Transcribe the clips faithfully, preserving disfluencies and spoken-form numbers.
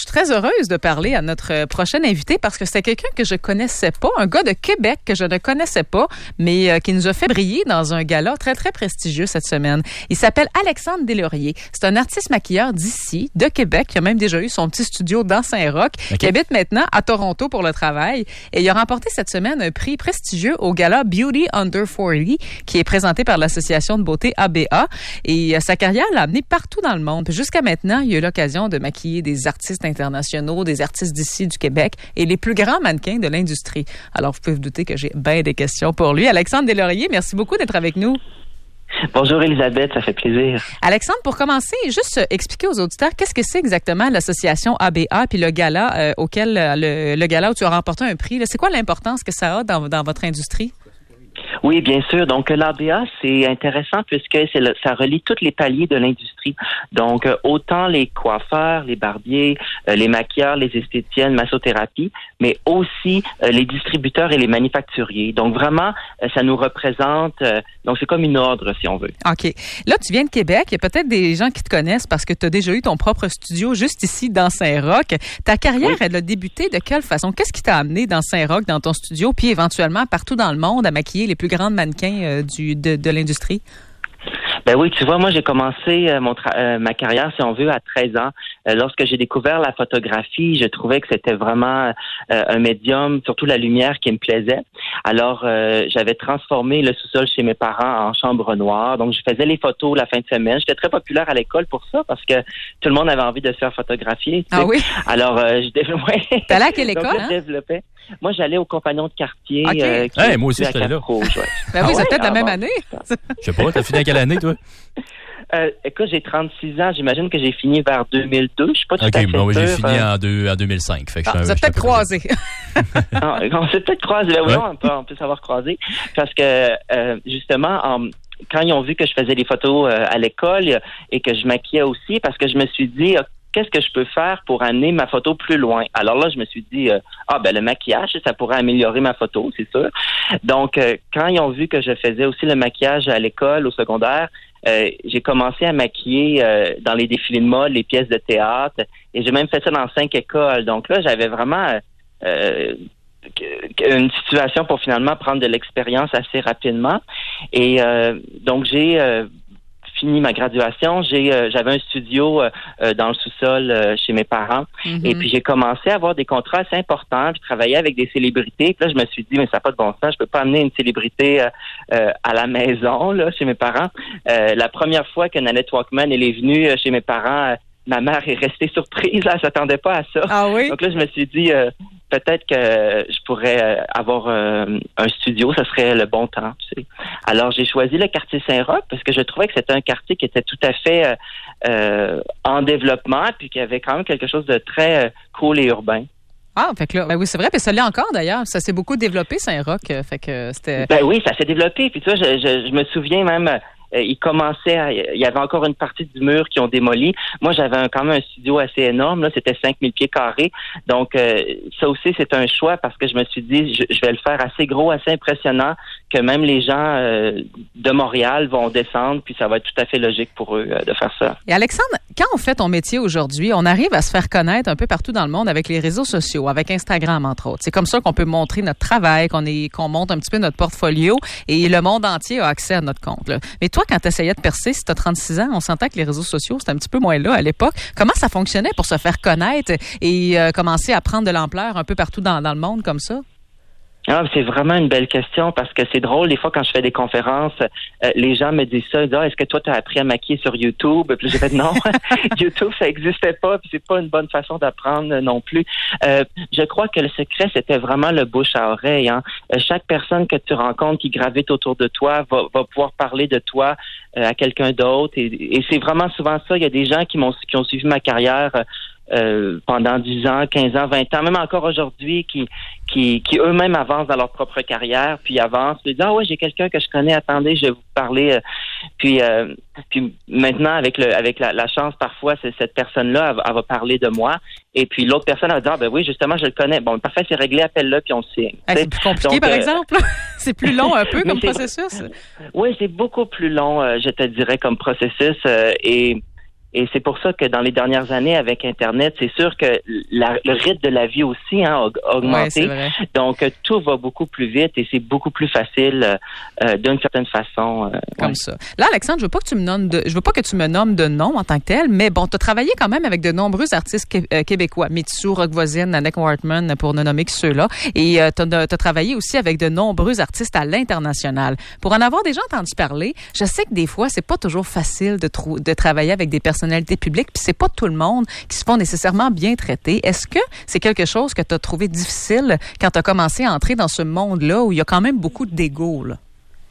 Je suis très heureuse de parler à notre prochaine invité parce que c'était quelqu'un que je connaissais pas, un gars de Québec que je ne connaissais pas, mais euh, qui nous a fait briller dans un gala très, très prestigieux cette semaine. Il s'appelle Alexandre Deslauriers. C'est un artiste maquilleur d'ici, de Québec, qui a même déjà eu son petit studio dans Saint-Roch, okay. qui habite maintenant à Toronto pour le travail. Et il a remporté cette semaine un prix prestigieux au gala Beauty Under quarante, qui est présenté par l'association de beauté A B A. Et euh, sa carrière l'a amené partout dans le monde. Puis jusqu'à maintenant, il a eu l'occasion de maquiller des artistes internationaux, des artistes d'ici du Québec et les plus grands mannequins de l'industrie. Alors, vous pouvez vous douter que j'ai bien des questions pour lui. Alexandre Deslauriers, merci beaucoup d'être avec nous. Bonjour Elisabeth, ça fait plaisir. Alexandre, pour commencer, juste expliquer aux auditeurs qu'est-ce que c'est exactement l'association A B A puis le gala euh, auquel le, le gala où tu as remporté un prix. Là, c'est quoi l'importance que ça a dans, dans votre industrie? Oui, bien sûr. Donc, l'A B A, c'est intéressant puisque c'est le, ça relie tous les paliers de l'industrie. Donc, euh, autant les coiffeurs, les barbiers, euh, les maquilleurs, les esthéticiennes, massothérapie, mais aussi euh, les distributeurs et les manufacturiers. Donc, vraiment, euh, ça nous représente, euh, donc c'est comme une ordre, si on veut. OK. Là, tu viens de Québec. Il y a peut-être des gens qui te connaissent parce que tu as déjà eu ton propre studio juste ici, dans Saint-Roch. Ta carrière, oui. elle a débuté de quelle façon? Qu'est-ce qui t'a amené dans Saint-Roch, dans ton studio, puis éventuellement partout dans le monde à maquiller les plus grandes mannequins euh, du, de, de l'industrie? Ben oui, tu vois, moi, j'ai commencé euh, mon tra- euh, ma carrière, si on veut, à treize ans. Euh, lorsque j'ai découvert la photographie, je trouvais que c'était vraiment euh, un médium, surtout la lumière, qui me plaisait. Alors, euh, j'avais transformé le sous-sol chez mes parents en chambre noire. Donc, je faisais les photos la fin de semaine. J'étais très populaire à l'école pour ça, parce que tout le monde avait envie de se faire photographier. Ah sais. Oui? Alors, euh, je développais... T'es allé à quelle école, Donc, hein? je développais. Moi, j'allais au Compagnon de quartier. Okay. Euh, qui hey, moi aussi, j'étais là. Rouge, ouais. Ben oui, ah c'est ouais? peut-être ah, la même bon, année. Je sais pas, t'as fini à quelle année, toi? Euh, écoute, j'ai trente-six ans. J'imagine que j'ai fini vers deux mille deux. Je suis pas tout okay, à fait bon, sûr. j'ai fini en, deux, en deux mille cinq. Fait que ah, je, vous avez peut-être croisé. non, on s'est peut-être croisé. Ben, oui, ouais. on, peut, on peut savoir croiser. Parce que, euh, justement, en, quand ils ont vu que je faisais des photos euh, à l'école et que je maquillais aussi, parce que je me suis dit... qu'est-ce que je peux faire pour amener ma photo plus loin? Alors là, je me suis dit, euh, ah ben le maquillage, ça pourrait améliorer ma photo, c'est sûr. Donc, euh, quand ils ont vu que je faisais aussi le maquillage à l'école, au secondaire, euh, j'ai commencé à maquiller euh, dans les défilés de mode, les pièces de théâtre, et j'ai même fait ça dans cinq écoles. Donc là, j'avais vraiment euh, une situation pour finalement prendre de l'expérience assez rapidement. Et euh, donc, j'ai... Euh, fini ma graduation, j'ai euh, j'avais un studio euh, dans le sous-sol euh, chez mes parents mm-hmm. et puis j'ai commencé à avoir des contrats assez importants, puis travailler avec des célébrités. Puis là, je me suis dit, mais ça n'a pas de bon sens, je peux pas amener une célébrité euh, euh, à la maison, là, chez mes parents. Euh, la première fois que Nanette Walkman elle est venue euh, chez mes parents, euh, ma mère est restée surprise, là, elle s'attendait pas à ça. Ah oui? Donc là, je me suis dit, euh, peut-être que je pourrais avoir euh, un studio, ça serait le bon temps, tu sais. Alors, j'ai choisi le quartier Saint-Roch parce que je trouvais que c'était un quartier qui était tout à fait euh, en développement puis qui avait quand même quelque chose de très euh, cool et urbain. Ah, fait que là, ben oui, c'est vrai, puis ça l'est encore d'ailleurs. Ça s'est beaucoup développé, Saint-Roch, fait que c'était... Ben oui, ça s'est développé, puis tu vois, je, je, je me souviens même... Euh, il commençait, à, il y avait encore une partie du mur qui ont démoli. Moi, j'avais un, quand même un studio assez énorme. Là, c'était cinq mille pieds carrés. Donc, euh, ça aussi, c'est un choix parce que je me suis dit, je, je vais le faire assez gros, assez impressionnant, que même les gens euh, de Montréal vont descendre, puis ça va être tout à fait logique pour eux euh, de faire ça. Et Alexandre, quand on fait ton métier aujourd'hui, on arrive à se faire connaître un peu partout dans le monde avec les réseaux sociaux, avec Instagram, entre autres. C'est comme ça qu'on peut montrer notre travail, qu'on est, qu'on monte un petit peu notre portfolio et le monde entier a accès à notre compte. Là. Mais toi, quand tu essayais de percer, si tu as trente-six ans, on s'entend que les réseaux sociaux, c'était un petit peu moins là à l'époque. Comment ça fonctionnait pour se faire connaître et euh, commencer à prendre de l'ampleur un peu partout dans, dans le monde comme ça? Ah, c'est vraiment une belle question parce que c'est drôle, des fois quand je fais des conférences, euh, les gens me disent ça, ils disent, ah, est-ce que toi tu as appris à maquiller sur YouTube? Puis j'ai fait non, YouTube ça existait pas, puis c'est pas une bonne façon d'apprendre non plus. Euh, je crois que le secret c'était vraiment le bouche à oreille. Hein. Euh, chaque personne que tu rencontres qui gravite autour de toi va, va pouvoir parler de toi euh, à quelqu'un d'autre et, et c'est vraiment souvent ça. Il y a des gens qui m'ont qui ont suivi ma carrière. Euh, Euh, pendant dix ans, quinze ans, vingt ans, même encore aujourd'hui, qui, qui, qui eux-mêmes avancent dans leur propre carrière, puis avancent, puis disent, ah ouais, j'ai quelqu'un que je connais, attendez, je vais vous parler. Euh, puis, euh, puis maintenant, avec le, avec la, la chance, parfois, c'est cette personne-là, elle, elle va parler de moi, et puis l'autre personne, elle va dire, ah ben oui, justement, je le connais. Bon, parfait, c'est réglé, appelle-le, puis on le signe. Ah, c'est plus compliqué, Donc, par euh, exemple? C'est plus long un peu comme processus? Oui, c'est beaucoup plus long, euh, je te dirais, comme processus, euh, et Et c'est pour ça que dans les dernières années, avec Internet, c'est sûr que la, le rythme de la vie aussi hein, a augmenté. Ouais, donc, tout va beaucoup plus vite et c'est beaucoup plus facile euh, d'une certaine façon. Euh, Comme ouais. ça. Là, Alexandre, je veux pas que tu me nommes de, je veux pas que tu me nommes de nom en tant que tel, mais bon, tu as travaillé quand même avec de nombreux artistes qué- euh, québécois. Mitsou, Rock Voisine, Annette Wartman, pour ne nommer que ceux-là. Et euh, tu as travaillé aussi avec de nombreux artistes à l'international. Pour en avoir déjà entendu parler, je sais que des fois, c'est pas toujours facile de, trou- de travailler avec des personnalités publiques, puis c'est pas tout le monde qui se font nécessairement bien traiter. Est-ce que c'est quelque chose que tu as trouvé difficile quand tu as commencé à entrer dans ce monde-là où il y a quand même beaucoup d'égo, là?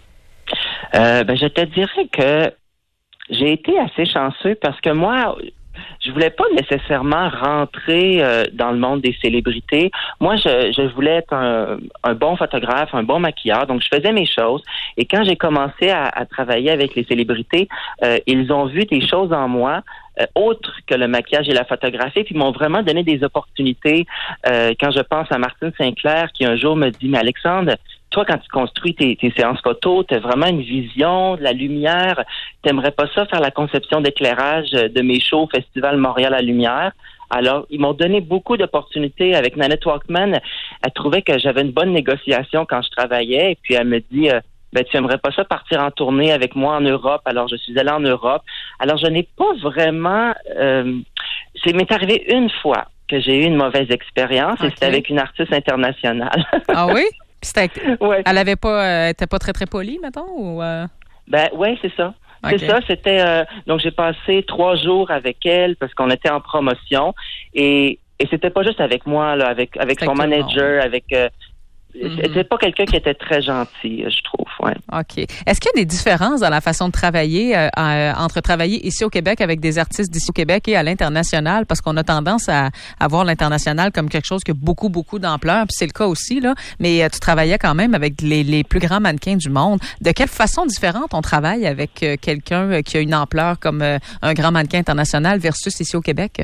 Euh, ben, je te dirais que j'ai été assez chanceux parce que moi, je voulais pas nécessairement rentrer euh, dans le monde des célébrités. Moi, je, je voulais être un, un bon photographe, un bon maquilleur. Donc, je faisais mes choses. Et quand j'ai commencé à, à travailler avec les célébrités, euh, ils ont vu des choses en moi euh, autres que le maquillage et la photographie, puis m'ont vraiment donné des opportunités. Euh, quand je pense à Martine Sinclair, qui un jour me dit, mais Alexandre, toi, quand tu construis tes, tes séances photos, tu as vraiment une vision, de la lumière. T'aimerais pas ça faire la conception d'éclairage de mes shows au Festival Montréal à Lumière? Alors, ils m'ont donné beaucoup d'opportunités. Avec Nanette Walkman, elle trouvait que j'avais une bonne négociation quand je travaillais. Et puis, elle me dit, euh, ben, tu aimerais pas ça partir en tournée avec moi en Europe? Alors, je suis allée en Europe. Alors, je n'ai pas vraiment... Euh, c'est m'est arrivé une fois que j'ai eu une mauvaise expérience. Okay. Et c'était avec une artiste internationale. Ah oui? C'était, ouais. Elle avait pas, euh, était pas très très polie, mettons, ou euh... Ben ouais, c'est ça. Okay. C'est ça. C'était euh, donc j'ai passé trois jours avec elle parce qu'on était en promotion et et c'était pas juste avec moi là, avec avec son manager, avec. Euh, Mm-hmm. C'était pas quelqu'un qui était très gentil, je trouve. Ouais. OK. Est-ce qu'il y a des différences dans la façon de travailler euh, euh, entre travailler ici au Québec avec des artistes d'ici au Québec et à l'international? Parce qu'on a tendance à, à voir l'international comme quelque chose qui a beaucoup, beaucoup d'ampleur. Puis c'est le cas aussi, là. Mais euh, tu travaillais quand même avec les, les plus grands mannequins du monde. De quelle façon différente on travaille avec euh, quelqu'un euh, qui a une ampleur comme euh, un grand mannequin international versus ici au Québec?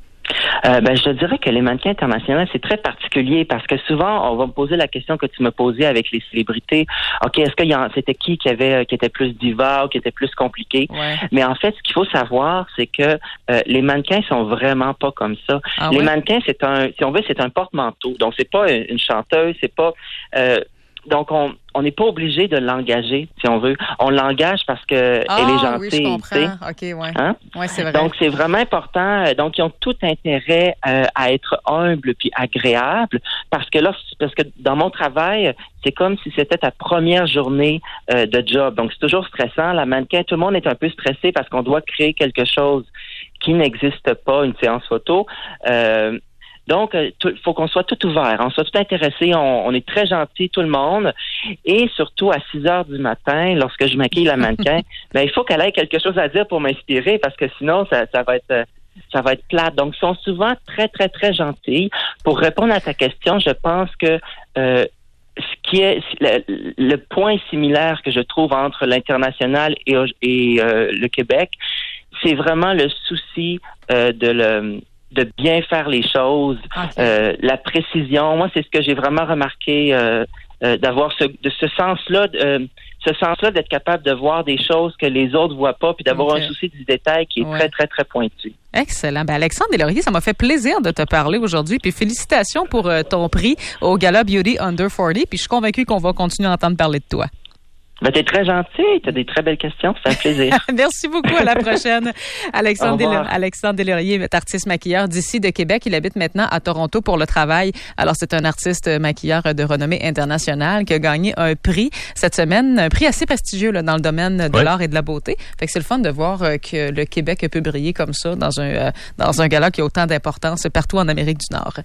Euh, ben, je te dirais que les mannequins internationaux, c'est très particulier parce que souvent, on va me poser la question que tu me posais avec les célébrités. OK, est-ce qu'il y a, c'était qui qui avait, qui était plus diva ou qui était plus compliqué? Ouais. Mais en fait, ce qu'il faut savoir, c'est que euh, les mannequins sont vraiment pas comme ça. Ah les ouais? mannequins, c'est un, si on veut, c'est un porte-manteau. Donc, c'est pas une, une chanteuse, c'est pas, euh, donc, on on n'est pas obligé de l'engager, si on veut. On l'engage parce que ah, elle est gentille. Oui, je comprends. OK, ouais. Hein? Ouais, c'est vrai. Donc, c'est vraiment important. Donc, ils ont tout intérêt euh, à être humbles puis agréables parce que là, parce que dans mon travail, c'est comme si c'était ta première journée euh, de job. Donc, c'est toujours stressant. La mannequin, tout le monde est un peu stressé parce qu'on doit créer quelque chose qui n'existe pas, une séance photo. Euh, Donc, il faut qu'on soit tout ouvert, on soit tout intéressé, on, on est très gentil, tout le monde. Et surtout, à six heures du matin, lorsque je maquille la mannequin, ben, il faut qu'elle ait quelque chose à dire pour m'inspirer parce que sinon, ça, ça va être... ça va être plate. Donc, ils sont souvent très, très, très gentils. Pour répondre à ta question, je pense que euh, ce qui est le, le point similaire que je trouve entre l'international et, et euh, le Québec, c'est vraiment le souci euh, de le... de bien faire les choses, okay. euh, la précision. Moi, c'est ce que j'ai vraiment remarqué, euh, euh, d'avoir ce, de ce sens-là, euh, ce sens-là d'être capable de voir des choses que les autres voient pas, puis d'avoir okay. un souci du détail qui est ouais. très, très, très pointu. Excellent. Ben, Alexandre Deslauriers, ça m'a fait plaisir de te parler aujourd'hui, puis félicitations pour euh, ton prix au Gala Beauty Under quarante, puis je suis convaincue qu'on va continuer à entendre parler de toi. Ben, t'es très gentil, t'as des très belles questions, c'est un plaisir. Merci beaucoup, à la prochaine. Alexandre, Del- Alexandre Deslauriers est artiste maquilleur d'ici de Québec. Il habite maintenant à Toronto pour le travail. Alors, c'est un artiste maquilleur de renommée internationale qui a gagné un prix cette semaine, un prix assez prestigieux là, dans le domaine de ouais. l'art et de la beauté. Fait que c'est le fun de voir que le Québec peut briller comme ça dans un, dans un gala qui a autant d'importance partout en Amérique du Nord.